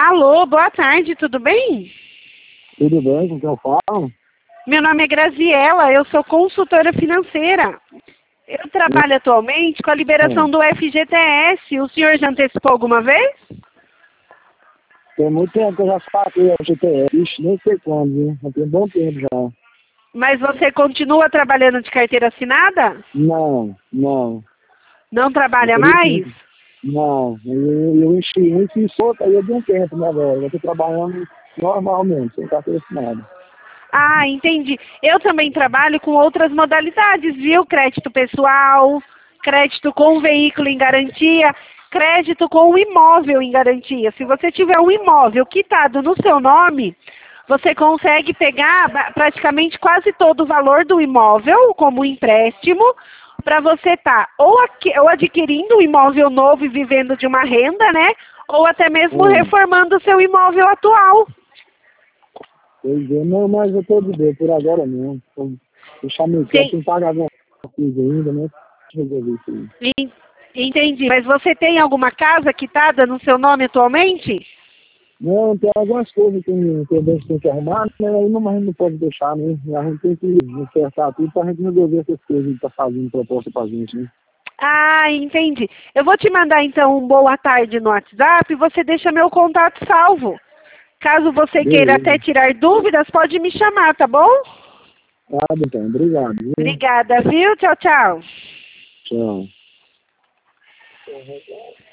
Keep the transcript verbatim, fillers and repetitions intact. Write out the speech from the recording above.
Alô, boa tarde, tudo bem? Tudo bem, com quem eu falo? Meu nome é Graziela, eu sou consultora financeira. Eu trabalho atualmente com a liberação É. do F G T S. O senhor já antecipou alguma vez? Tem muito tempo que eu já saquei a G T S, Ixi, nem sei quando, viu? Já tem um bom tempo já. Mas você continua trabalhando de carteira assinada? Não, não. Não trabalha mais? Infelizmente, não. Eu, eu enchi, eu enchi solto aí de um tempo, né, velho? Eu tô trabalhando normalmente, sem carteira assinada. Ah, entendi. Eu também trabalho com outras modalidades, viu? Crédito pessoal, crédito com veículo em garantia, crédito com imóvel em garantia. Se você tiver um imóvel quitado no seu nome, você consegue pegar ba- praticamente quase todo o valor do imóvel como empréstimo para você estar ou, aqui- ou adquirindo um imóvel novo e vivendo de uma renda, né? Ou até mesmo Hum. reformando o seu imóvel atual. Pois é, não, mas eu tô de boa, por agora não. Tô deixar meu Tem, tempo, tem que pagar alguma coisa ainda, né? Deixa eu resolver isso aí. En- Entendi. Mas você tem alguma casa quitada no seu nome atualmente? Não, tem algumas coisas que tem que a gente tem que arrumar, né? Aí não, mas a gente não pode deixar, né? A gente tem que acertar tudo pra gente resolver essas coisas que tá fazendo proposta pra gente, né? Ah, entendi. Eu vou te mandar então um boa tarde no WhatsApp e você deixa meu contato salvo. Caso você queira Beleza. até tirar dúvidas, pode me chamar, tá bom? Ah, então, obrigado, viu? Obrigada, viu? Tchau, tchau. Tchau.